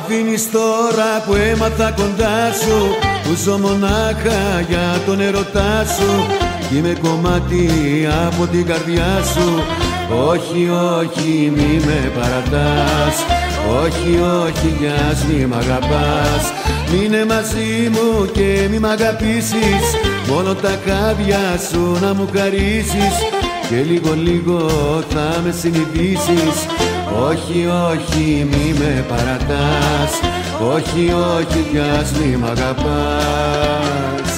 αφήνεις τώρα που έμαθα κοντά σου, που ζω μονάχα για τον ερωτά σου κι είμαι κομμάτι από την καρδιά σου. Όχι, όχι, μη με παρατάς, όχι, όχι, κι ας μη μ' αγαπάς. Μείνε μαζί μου και μη μ' αγαπήσεις, μόνο τα κάδια σου να μου χαρίσεις και λίγο λίγο θα με συνειδήσεις. Όχι, όχι, μη με παρατάς, όχι, όχι, κι ας μη μ' αγαπάς.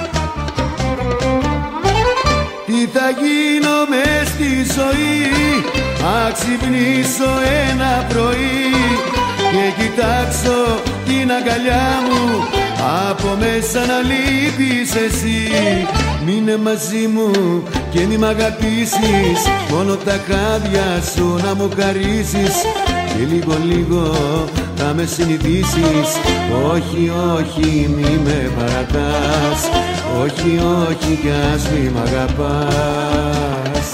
Τι θα γίνω μες στη ζωή, αξυπνήσω ένα πρωί και κοιτάξω την αγκαλιά μου, από μέσα να λείπεις εσύ. Μείνε μαζί μου και μη μ' αγαπήσεις, μόνο τα χάδια σου να μου χαρίσεις και λίγο λίγο θα με συνειδήσεις. Όχι, όχι, μη με παρατάς, όχι, όχι, κι ας μη μ' αγαπάς.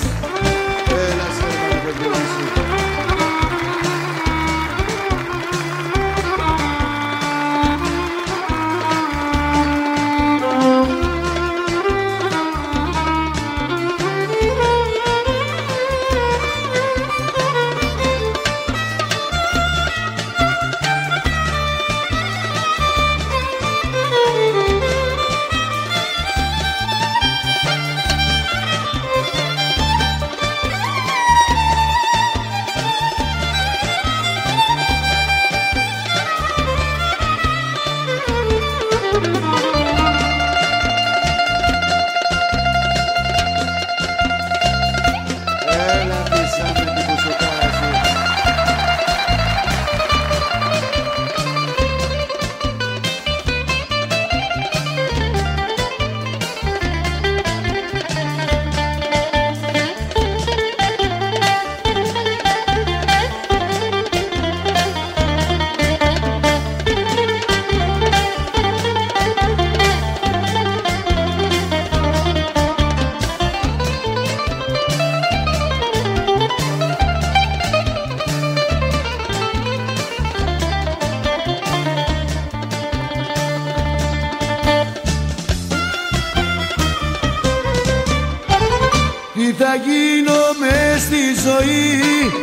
Τι θα γίνω μες στη ζωή,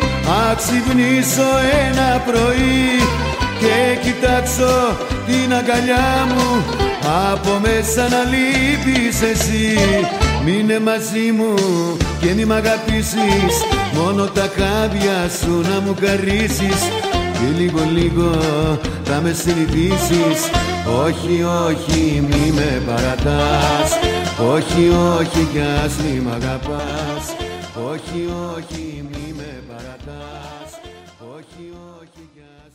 αξυπνήσω ένα πρωί και κοιτάξω την αγκαλιά μου, από μέσα να λείπεις εσύ. Μείνε μαζί μου και μη μ' αγαπήσεις, μόνο τα χάδια σου να μου χαρίσεις και λίγο λίγο θα με συνειδήσεις. Όχι, όχι, μη με παρατάς, όχι, όχι, κι ας μη μ' αγαπάς. Όχι, όχι, μη με παρατάς, όχι, όχι, κι ας